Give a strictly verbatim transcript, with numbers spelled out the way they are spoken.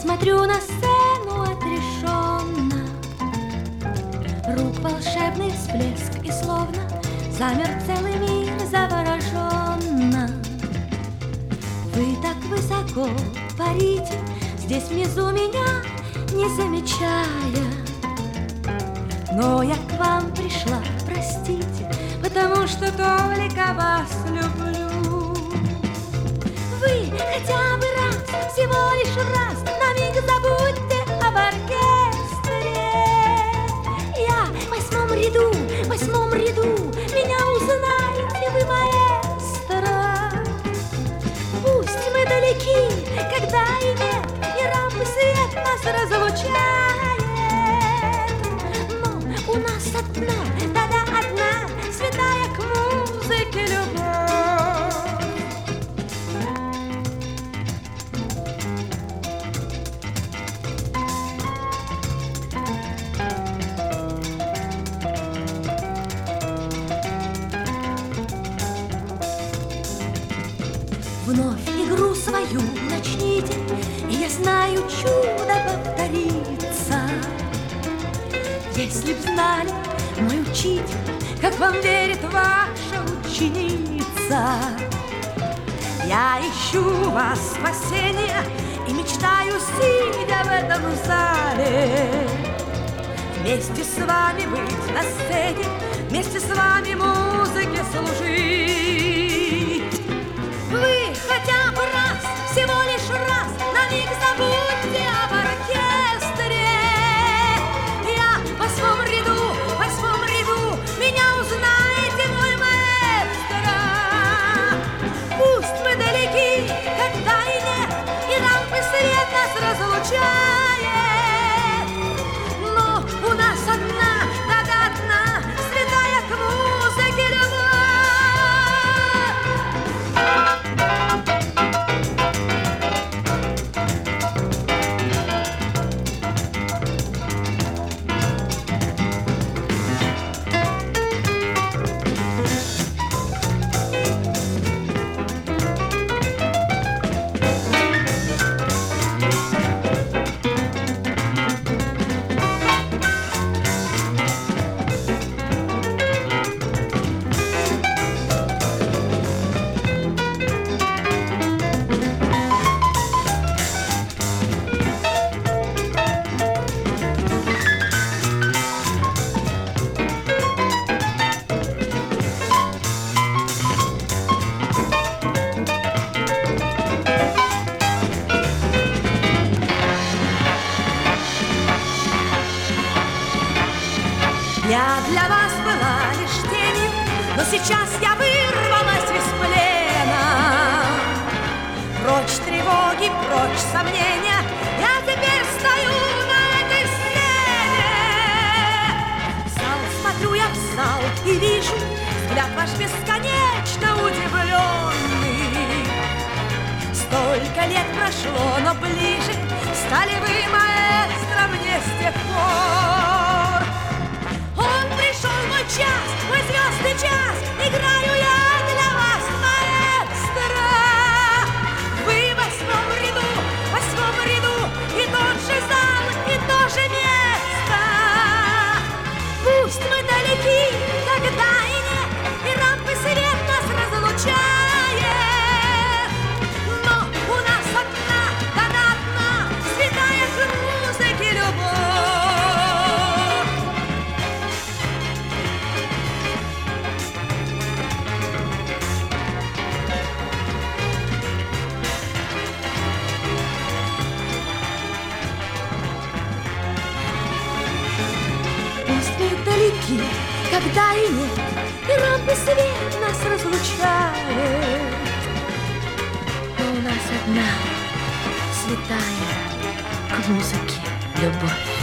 смотрю на сцену отрешенно, рук волшебный всплеск, и словно замер целый мир завороженно. Вы так высоко парите здесь внизу меня, не замечая, но я к вам пришла, простите, потому что только вас люблю. Вы хотя бы раз, всего лишь раз, на миг забудьте об оркестре. Я в восьмом ряду, в восьмом ряду, меня узнаете вы, маэстро. Пусть мы далеки, когда и нет, и рампы свет нас разлучает, но у нас одна, да-да, одна, святая к музыке любовь. Вновь игру свою начните, и я знаю, чудо повторится. Если б знали, мой учитель, как вам верит ваша ученица. Я ищу вас спасения и мечтаю, сидя в этом зале, вместе с вами быть на сцене, вместе с вами музыке служить. Вы хотя бы раз, всего лишь раз, на миг забудьте об оркестре. Я в восьмом ряду, в восьмом ряду, меня узнаете, мой маэстро. Пусть мы далеки, когда и нет, и рампы свет нас разлучает, но у нас одна, да-да, одна, святая к музыке любовь. Я для вас была лишь тенью, но сейчас я вырвалась из плена. Прочь тревоги, прочь сомнения, я теперь стою на этой сцене. В зал смотрю я, в зал, и вижу взгляд ваш бесконечно удивленный. Столько лет прошло, но ближе стали вы, маэстро, мне с тех пор. Пришел мой час, мой звездный час, играю я для вас, маэстро. Вы в восьмом ряду, в восьмом ряду, и тот же зал, и то же место. Пусть мы далеки, когда и нет, и рампы свет нас разлучает, но у нас одна, да-да, одна, святая к музыке любовь. Далеки, когда и нет, и рампы свет нас разлучает, но у нас одна святая к музыке любовь.